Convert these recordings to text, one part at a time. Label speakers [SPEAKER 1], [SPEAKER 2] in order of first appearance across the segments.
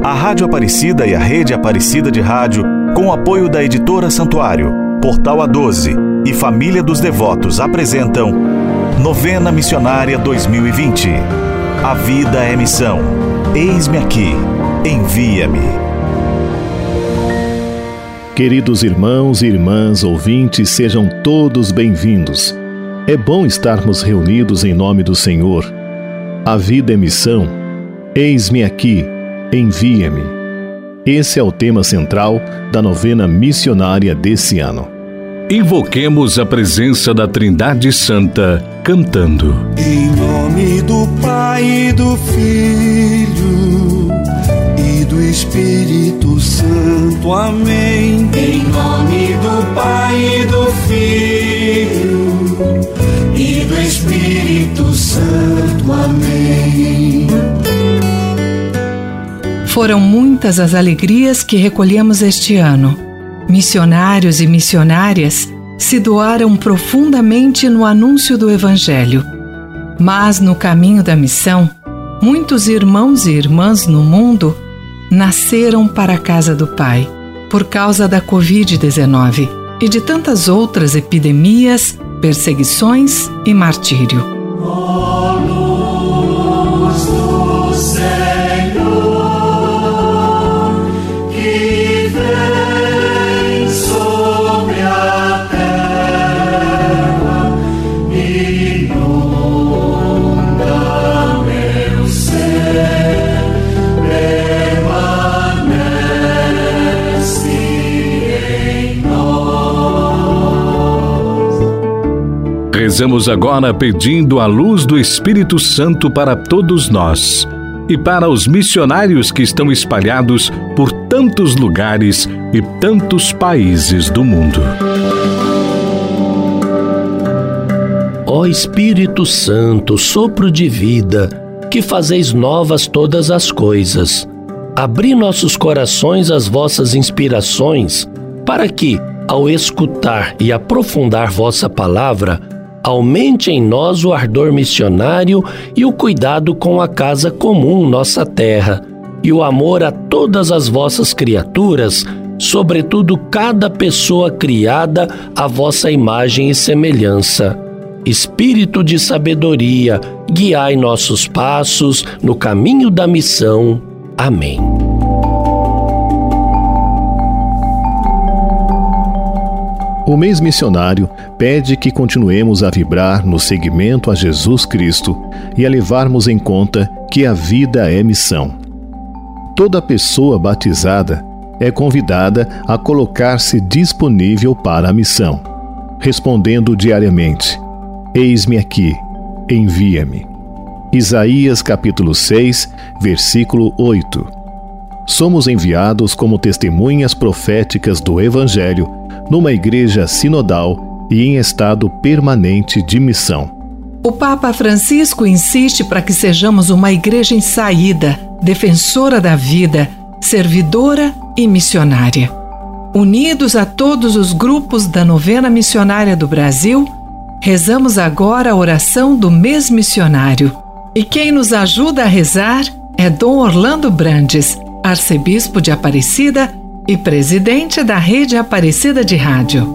[SPEAKER 1] A Rádio Aparecida e a Rede Aparecida de Rádio, com o apoio da Editora Santuário, Portal A12 e Família dos Devotos, apresentam Novena Missionária 2020. A vida é missão. Eis-me aqui. Envia-me.
[SPEAKER 2] Queridos irmãos e irmãs ouvintes, sejam todos bem-vindos. É bom estarmos reunidos em nome do Senhor. A vida é missão. Eis-me aqui. Envia-me. Esse é o tema central da novena missionária desse ano.
[SPEAKER 3] Invoquemos a presença da Trindade Santa, cantando.
[SPEAKER 4] Em nome do Pai e do Filho e do Espírito Santo. Amém. Em nome do Pai e do Filho e do Espírito Santo. Amém.
[SPEAKER 5] Foram muitas as alegrias que recolhemos este ano. Missionários e missionárias se doaram profundamente no anúncio do Evangelho. Mas no caminho da missão, muitos irmãos e irmãs no mundo nasceram para a casa do Pai, por causa da Covid-19 e de tantas outras epidemias, perseguições e martírio.
[SPEAKER 3] Rezamos agora pedindo a luz do Espírito Santo para todos nós e para os missionários que estão espalhados por tantos lugares e tantos países do mundo.
[SPEAKER 6] Ó Espírito Santo, sopro de vida, que fazeis novas todas as coisas, abri nossos corações às vossas inspirações, para que, ao escutar e aprofundar vossa palavra, aumente em nós o ardor missionário e o cuidado com a casa comum, nossa terra, e o amor a todas as vossas criaturas, sobretudo cada pessoa criada à vossa imagem e semelhança. Espírito de sabedoria, guiai nossos passos no caminho da missão. Amém.
[SPEAKER 2] O mês missionário pede que continuemos a vibrar no seguimento a Jesus Cristo e a levarmos em conta que a vida é missão. Toda pessoa batizada é convidada a colocar-se disponível para a missão, respondendo diariamente: Eis-me aqui, envia-me. Isaías capítulo 6, versículo 8. Somos enviados como testemunhas proféticas do Evangelho numa igreja sinodal e em estado permanente de missão.
[SPEAKER 5] O Papa Francisco insiste para que sejamos uma igreja em saída, defensora da vida, servidora e missionária. Unidos a todos os grupos da Novena Missionária do Brasil, rezamos agora a oração do mês missionário. E quem nos ajuda a rezar é Dom Orlando Brandes, arcebispo de Aparecida e presidente da Rede Aparecida de Rádio.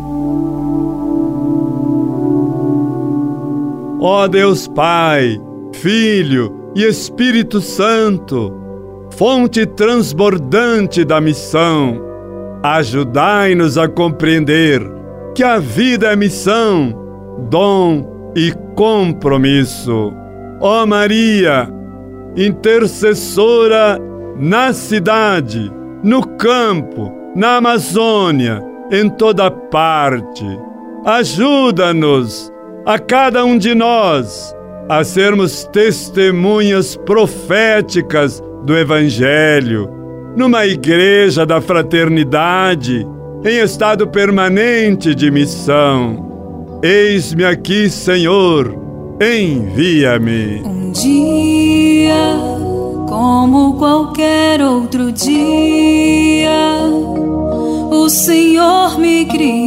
[SPEAKER 7] Ó Deus Pai, Filho e Espírito Santo, fonte transbordante da missão, ajudai-nos a compreender que a vida é missão, dom e compromisso. Ó Maria, intercessora na cidade, no campo, na Amazônia, em toda parte, ajuda-nos, a cada um de nós, a sermos testemunhas proféticas do Evangelho, numa igreja da fraternidade, em estado permanente de missão. Eis-me aqui, Senhor, envia-me.
[SPEAKER 8] Um dia, como qualquer outro dia, o Senhor me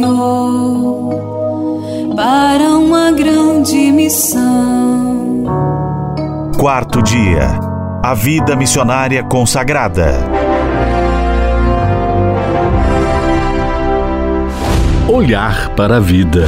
[SPEAKER 8] criou para uma grande missão.
[SPEAKER 1] Quarto dia, a vida missionária consagrada.
[SPEAKER 3] Olhar para a vida.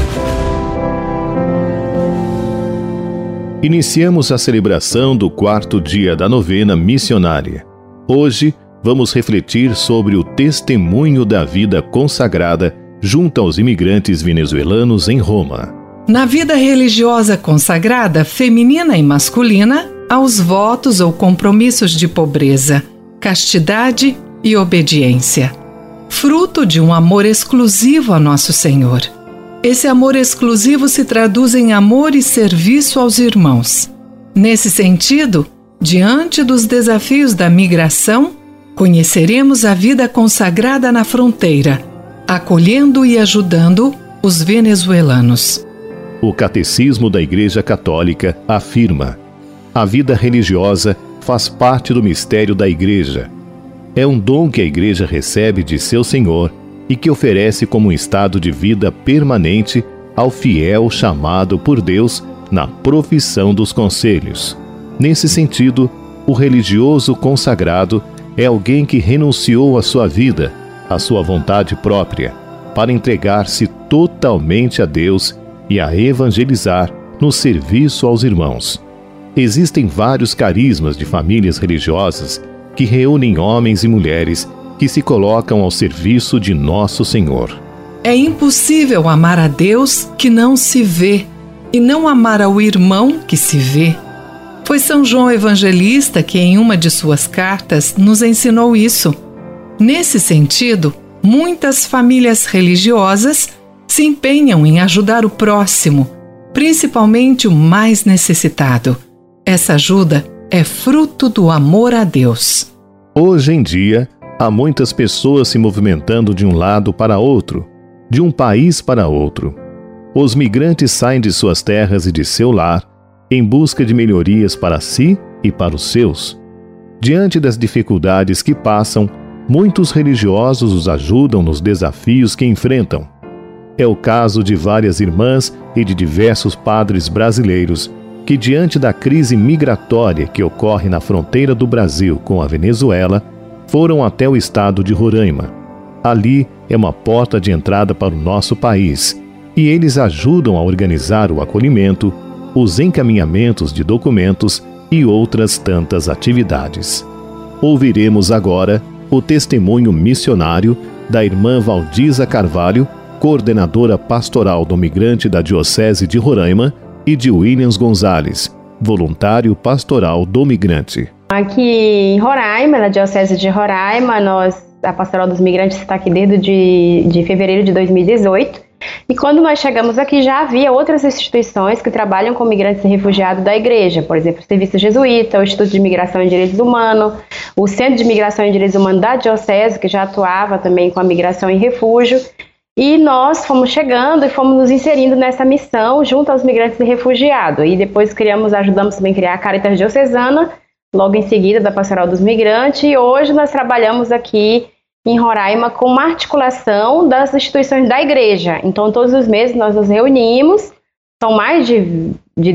[SPEAKER 2] Iniciamos a celebração do 4º dia da novena missionária. Hoje, vamos refletir sobre o testemunho da vida consagrada junto aos imigrantes venezuelanos em Roma.
[SPEAKER 5] Na vida religiosa consagrada, feminina e masculina, há os votos ou compromissos de pobreza, castidade e obediência, fruto de um amor exclusivo a Nosso Senhor. Esse amor exclusivo se traduz em amor e serviço aos irmãos. Nesse sentido, diante dos desafios da migração, conheceremos a vida consagrada na fronteira, acolhendo e ajudando os venezuelanos.
[SPEAKER 2] O Catecismo da Igreja Católica afirma: a vida religiosa faz parte do mistério da Igreja. É um dom que a Igreja recebe de seu Senhor e que oferece como um estado de vida permanente ao fiel chamado por Deus na profissão dos conselhos. Nesse sentido, o religioso consagrado é alguém que renunciou à sua vida, à sua vontade própria, para entregar-se totalmente a Deus e a evangelizar no serviço aos irmãos. Existem vários carismas de famílias religiosas que reúnem homens e mulheres que se colocam ao serviço de Nosso Senhor.
[SPEAKER 5] É impossível amar a Deus que não se vê e não amar ao irmão que se vê. Foi São João Evangelista que, em uma de suas cartas, nos ensinou isso. Nesse sentido, muitas famílias religiosas se empenham em ajudar o próximo, principalmente o mais necessitado. Essa ajuda é fruto do amor a Deus.
[SPEAKER 2] Hoje em dia, há muitas pessoas se movimentando de um lado para outro, de um país para outro. Os migrantes saem de suas terras e de seu lar em busca de melhorias para si e para os seus. Diante das dificuldades que passam, muitos religiosos os ajudam nos desafios que enfrentam. É o caso de várias irmãs e de diversos padres brasileiros que, diante da crise migratória que ocorre na fronteira do Brasil com a Venezuela, foram até o estado de Roraima. Ali é uma porta de entrada para o nosso país, e eles ajudam a organizar o acolhimento, os encaminhamentos de documentos e outras tantas atividades. Ouviremos agora o testemunho missionário da irmã Valdisa Carvalho, coordenadora pastoral do migrante da Diocese de Roraima, e de Williams Gonzalez, voluntário pastoral do migrante.
[SPEAKER 9] Aqui em Roraima, na Diocese de Roraima, a Pastoral dos Migrantes está aqui desde de fevereiro de 2018. E quando nós chegamos aqui, já havia outras instituições que trabalham com migrantes e refugiados da Igreja. Por exemplo, o Serviço Jesuíta, o Instituto de Migração e Direitos Humanos, o Centro de Migração e Direitos Humanos da Diocese, que já atuava também com a migração e refúgio. E nós fomos chegando e fomos nos inserindo nessa missão junto aos migrantes e refugiados. E depois ajudamos também a criar a Caritas Diocesana, logo em seguida da Pastoral dos Migrantes. E hoje nós trabalhamos aqui em Roraima com uma articulação das instituições da Igreja. Então, todos os meses nós nos reunimos, são mais de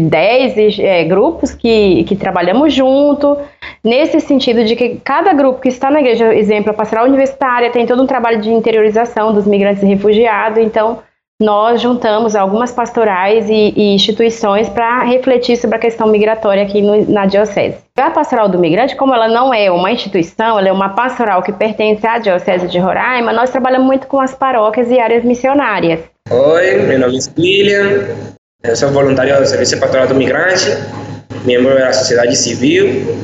[SPEAKER 9] 10 grupos que trabalhamos junto, nesse sentido de que cada grupo que está na Igreja, exemplo, a Pastoral Universitária, tem todo um trabalho de interiorização dos migrantes e refugiados. Então, nós juntamos algumas pastorais e instituições para refletir sobre a questão migratória aqui na Diocese. A Pastoral do Migrante, como ela não é uma instituição, ela é uma pastoral que pertence à Diocese de Roraima, nós trabalhamos muito com as paróquias e áreas missionárias.
[SPEAKER 10] Oi, meu nome é William, eu sou voluntário do Serviço Pastoral do Migrante, membro da sociedade civil.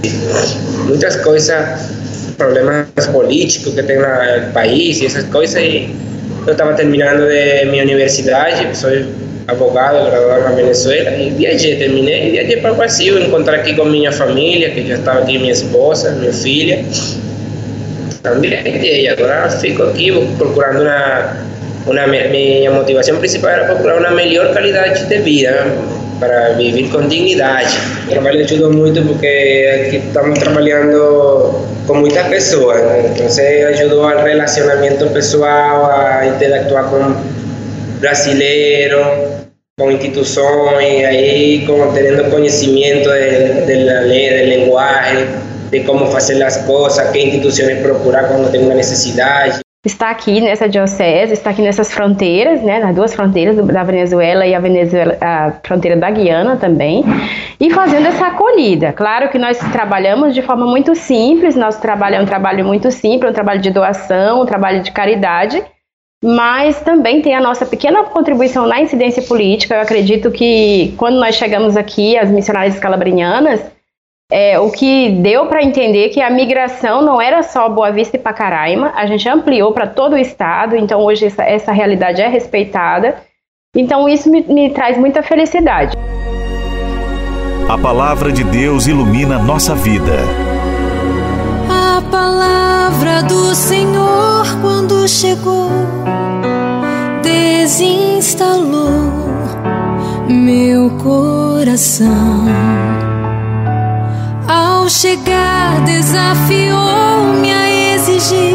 [SPEAKER 10] Muitas coisas, problemas políticos que tem no país e essas coisas. Eu estava terminando de minha universidade, sou advogado, graduado na Venezuela, e viajei para o Brasil, encontrar aqui com minha família, que já estava aqui, minha esposa, minha filha. Também, e agora fico aqui procurando minha motivação principal era procurar uma melhor qualidade de vida, para viver com dignidade. O trabalho ajuda muito porque aqui estamos trabalhando com muitas pessoas, né? Então ajudou ao relacionamento pessoal, a interactuar com brasileiros, com instituições, aí tendo conhecimento da linguagem, de como fazer as coisas, que instituições procurar quando tem uma necessidade.
[SPEAKER 9] está aqui nessa diocese, está aqui nessas fronteiras, né, nas duas fronteiras da Venezuela e a fronteira da Guiana também, e fazendo essa acolhida. Claro que nós trabalhamos de forma muito simples, nosso trabalho é um trabalho muito simples, um trabalho de doação, um trabalho de caridade, mas também tem a nossa pequena contribuição na incidência política. Eu acredito que quando nós chegamos aqui, as missionárias escalabrinianas, o que deu para entender que a migração não era só Boa Vista e Pacaraima, a gente ampliou para todo o estado, então hoje essa realidade é respeitada, então isso me traz muita felicidade.
[SPEAKER 1] A palavra de Deus ilumina nossa vida.
[SPEAKER 8] A palavra do Senhor, quando chegou, desinstalou meu coração. Ao chegar, desafiou-me a exigir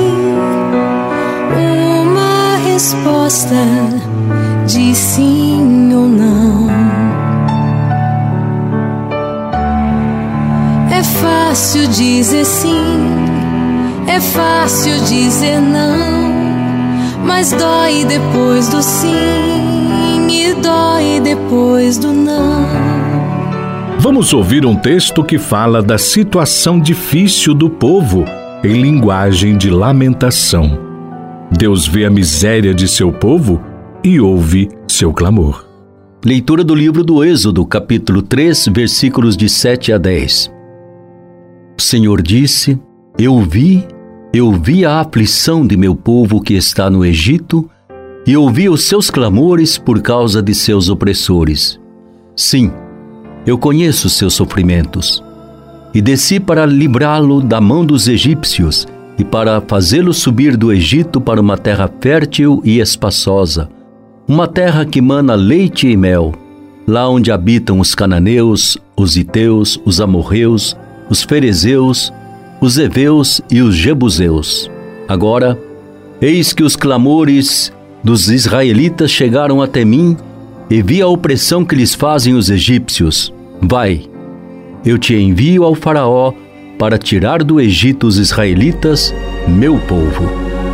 [SPEAKER 8] uma resposta de sim ou não. É fácil dizer sim, é fácil dizer não, mas dói depois do sim e dói depois do não.
[SPEAKER 3] Vamos ouvir um texto que fala da situação difícil do povo em linguagem de lamentação. Deus vê a miséria de seu povo e ouve seu clamor.
[SPEAKER 11] Leitura do livro do Êxodo, capítulo 3, versículos de 7 a 10. O Senhor disse: Eu vi a aflição de meu povo que está no Egito e ouvi os seus clamores por causa de seus opressores. Sim, eu conheço seus sofrimentos, e desci para livrá-lo da mão dos egípcios e para fazê-lo subir do Egito para uma terra fértil e espaçosa, uma terra que mana leite e mel, lá onde habitam os cananeus, os heteus, os amorreus, os ferezeus, os heveus e os jebuseus. Agora, eis que os clamores dos israelitas chegaram até mim e vi a opressão que lhes fazem os egípcios. Vai, eu te envio ao faraó para tirar do Egito os israelitas, meu povo.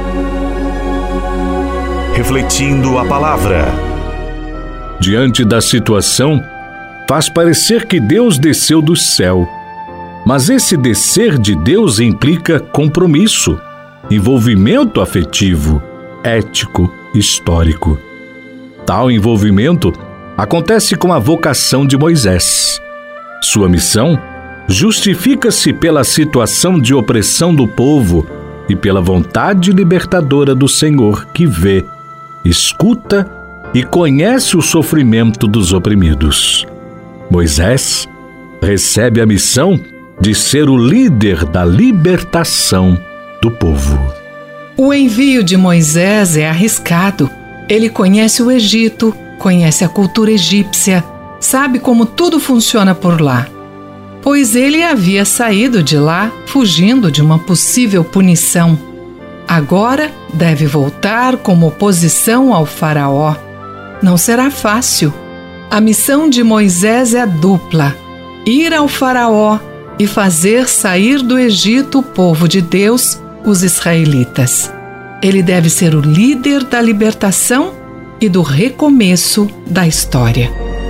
[SPEAKER 1] Refletindo a palavra.
[SPEAKER 3] Diante da situação, faz parecer que Deus desceu do céu. Mas esse descer de Deus implica compromisso, envolvimento afetivo, ético, histórico. Tal envolvimento acontece com a vocação de Moisés. Sua missão justifica-se pela situação de opressão do povo e pela vontade libertadora do Senhor, que vê, escuta e conhece o sofrimento dos oprimidos. Moisés recebe a missão de ser o líder da libertação do povo.
[SPEAKER 5] O envio de Moisés é arriscado. Ele conhece o Egito, conhece a cultura egípcia, sabe como tudo funciona por lá, pois ele havia saído de lá fugindo de uma possível punição. Agora deve voltar como oposição ao faraó. Não será fácil. A missão de Moisés é dupla: ir ao faraó e fazer sair do Egito o povo de Deus, os israelitas. Ele deve ser o líder da libertação e do recomeço da história.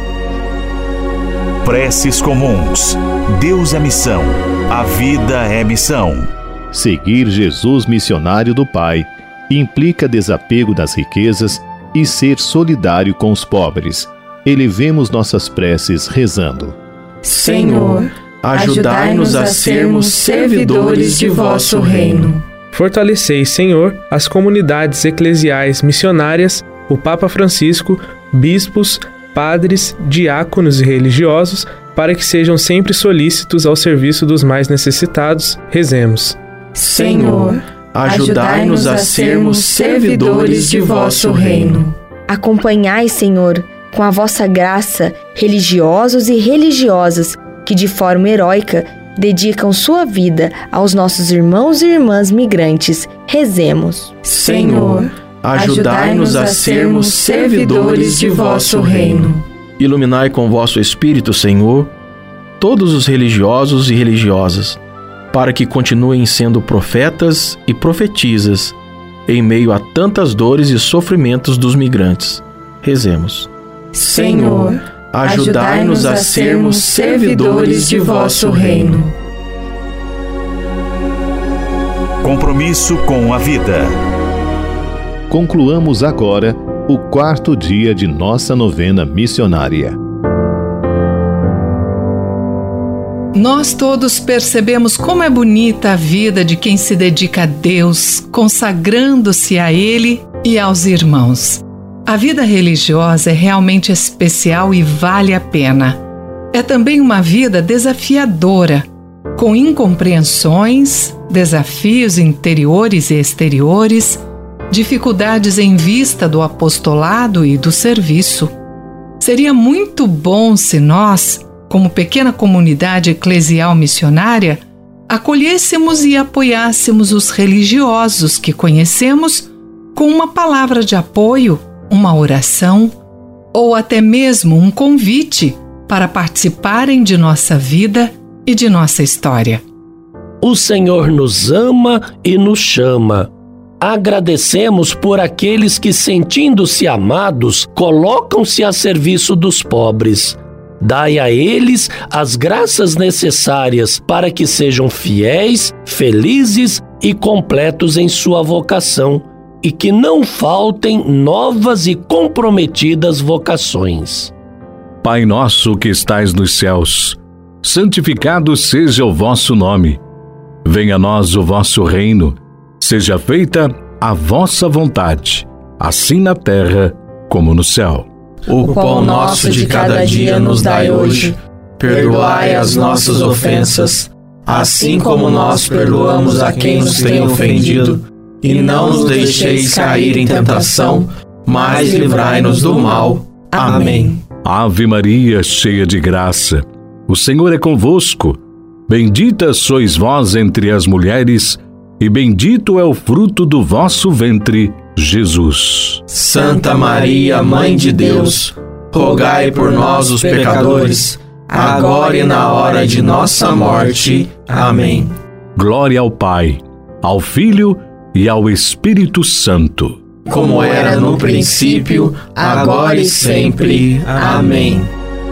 [SPEAKER 1] Preces comuns. Deus é missão. A vida é missão.
[SPEAKER 2] Seguir Jesus missionário do Pai implica desapego das riquezas e ser solidário com os pobres. Elevemos nossas preces rezando:
[SPEAKER 12] Senhor, ajudai-nos a sermos servidores de vosso reino.
[SPEAKER 13] Fortalecei, Senhor, as comunidades eclesiais missionárias, o Papa Francisco, bispos, padres, diáconos e religiosos, para que sejam sempre solícitos ao serviço dos mais necessitados. Rezemos.
[SPEAKER 12] Senhor, ajudai-nos a sermos servidores de vosso reino.
[SPEAKER 14] Acompanhai, Senhor, com a vossa graça, religiosos e religiosas que de forma heróica dedicam sua vida aos nossos irmãos e irmãs migrantes. Rezemos.
[SPEAKER 12] Senhor, ajudai-nos a sermos servidores de vosso reino.
[SPEAKER 15] Iluminai com vosso Espírito, Senhor, todos os religiosos e religiosas, para que continuem sendo profetas e profetisas, em meio a tantas dores e sofrimentos dos migrantes. Rezemos.
[SPEAKER 12] Senhor, ajudai-nos a sermos servidores de vosso reino.
[SPEAKER 1] Compromisso com a vida.
[SPEAKER 2] Concluamos agora o 4º dia de nossa novena missionária.
[SPEAKER 5] Nós todos percebemos como é bonita a vida de quem se dedica a Deus, consagrando-se a Ele e aos irmãos. A vida religiosa é realmente especial e vale a pena. É também uma vida desafiadora, com incompreensões, desafios interiores e exteriores, dificuldades em vista do apostolado e do serviço. Seria muito bom se nós, como pequena comunidade eclesial missionária, acolhêssemos e apoiássemos os religiosos que conhecemos com uma palavra de apoio, uma oração ou até mesmo um convite para participarem de nossa vida e de nossa história.
[SPEAKER 6] O Senhor nos ama e nos chama. Agradecemos por aqueles que, sentindo-se amados, colocam-se a serviço dos pobres. Dai a eles as graças necessárias para que sejam fiéis, felizes e completos em sua vocação, e que não faltem novas e comprometidas vocações.
[SPEAKER 3] Pai nosso que estais nos céus, santificado seja o vosso nome. Venha a nós o vosso reino. Seja feita a vossa vontade, assim na terra como no céu.
[SPEAKER 12] O pão nosso de cada dia nos dai hoje. Perdoai as nossas ofensas, assim como nós perdoamos a quem nos tem ofendido. E não nos deixeis cair em tentação, mas livrai-nos do mal. Amém.
[SPEAKER 3] Ave Maria, cheia de graça, o Senhor é convosco. Bendita sois vós entre as mulheres, e bendito é o fruto do vosso ventre, Jesus.
[SPEAKER 12] Santa Maria, Mãe de Deus, rogai por nós, os pecadores, agora e na hora de nossa morte. Amém.
[SPEAKER 3] Glória ao Pai, ao Filho e ao Espírito Santo.
[SPEAKER 12] Como era no princípio, agora e sempre. Amém.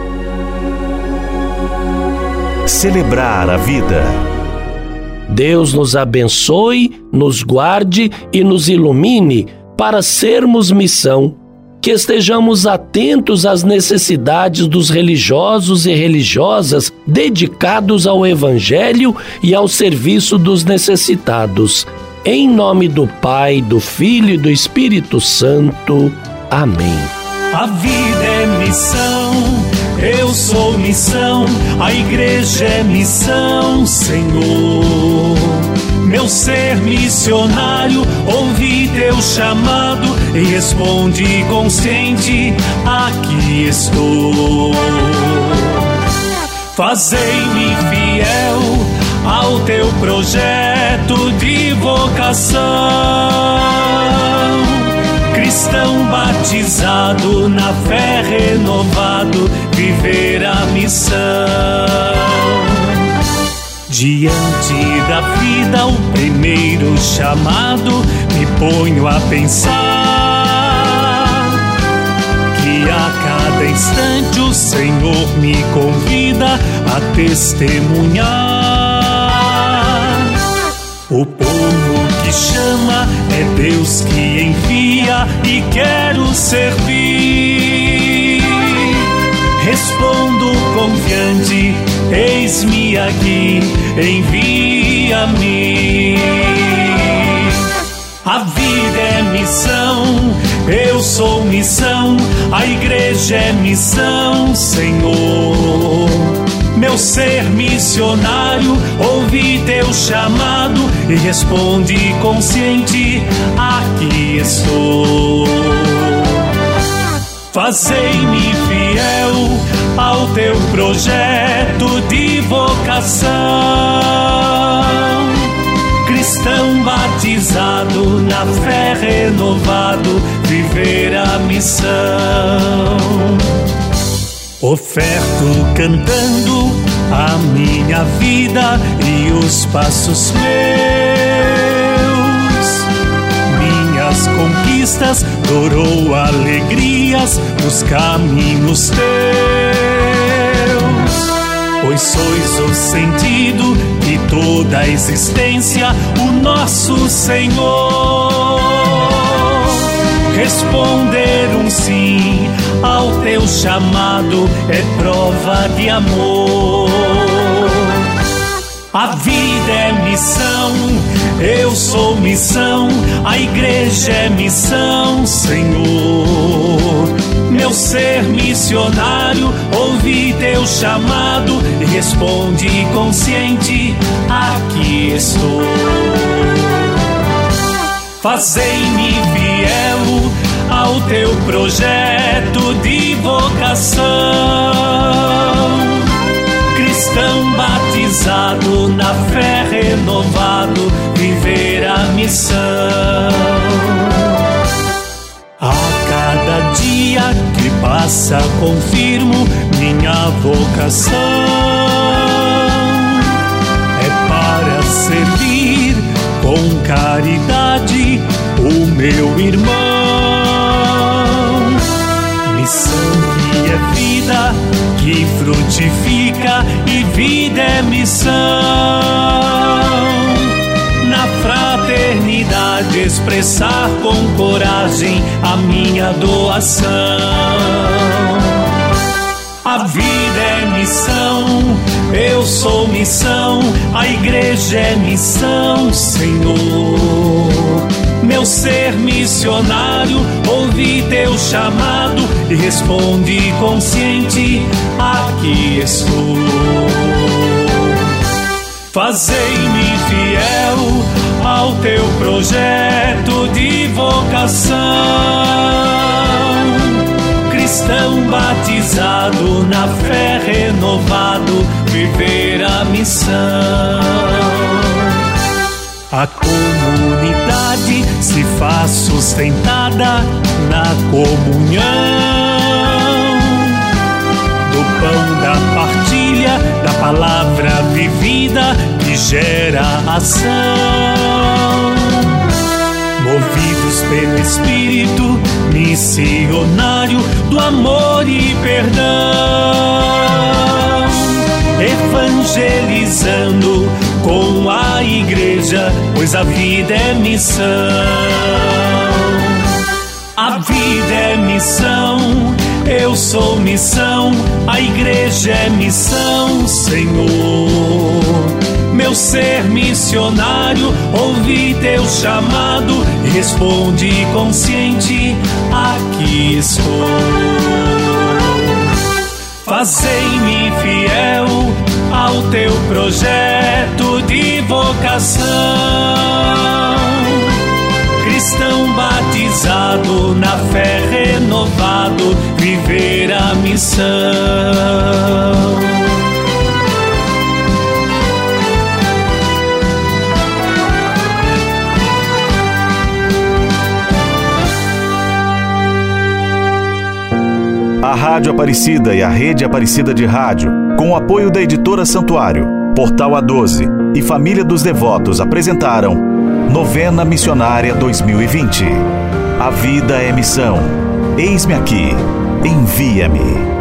[SPEAKER 1] Celebrar a vida.
[SPEAKER 6] Deus nos abençoe, nos guarde e nos ilumine para sermos missão. Que estejamos atentos às necessidades dos religiosos e religiosas dedicados ao Evangelho e ao serviço dos necessitados. Em nome do Pai, do Filho e do Espírito Santo. Amém.
[SPEAKER 4] A vida é missão, eu sou missão, a igreja é missão, Senhor. Meu ser missionário, ouvi teu chamado e respondi consciente, aqui estou. Fazei-me fiel ao teu projeto de vocação. Cristão batizado, na fé renovado, viver a missão. Diante da vida, o primeiro chamado, me ponho a pensar que a cada instante o Senhor me convida a testemunhar. O povo que chama é Deus que envia e quero servir. Respondo confiante, eis-me aqui, envia-me. A vida é missão, eu sou missão, a igreja é missão, Senhor. Meu ser missionário, ouvi teu chamado e respondi consciente, aqui estou. Fazei-me fiel ao teu projeto de vocação. Cristão batizado, na fé renovado, viver a missão. Oferto cantando a minha vida e os passos meus. conquistas, dourou alegrias nos caminhos teus. Pois sois o sentido de toda a existência, o nosso Senhor. Responder um sim ao teu chamado é prova de amor. A vida é missão, eu sou missão, a igreja é missão, Senhor. Meu ser missionário, ouvi teu chamado e responde consciente, aqui estou. Fazei-me fiel ao teu projeto de vocação, cristão batizado, na fé renovado, viver a missão. A cada dia que passa confirmo minha vocação, é para servir com caridade o meu irmão. Missão que é vida, que frutifica, e vida é missão. Na fraternidade expressar com coragem a minha doação. A vida é missão, eu sou missão, a igreja é missão, Senhor. Meu ser missionário, ouvi teu chamado e responde consciente, aqui estou. Fazei-me fiel ao teu projeto de vocação, cristão batizado, na fé renovado, viver a missão. A comunidade se faz sustentada na comunhão do pão da partilha, da palavra vivida que gera ação. Movidos pelo Espírito missionário do amor e perdão, evangelizando com a igreja, pois a vida é missão. A vida é missão, eu sou missão, a igreja é missão, Senhor. Meu ser missionário, ouvi teu chamado e responde consciente, aqui estou. Fazei-me fiel ao teu projeto de vocação, cristão batizado, na fé renovado, viver a missão.
[SPEAKER 1] A Rádio Aparecida e a Rede Aparecida de Rádio, com o apoio da Editora Santuário, Portal A12 e Família dos Devotos, apresentaram Novena Missionária 2020. A vida é missão. Eis-me aqui. Envia-me.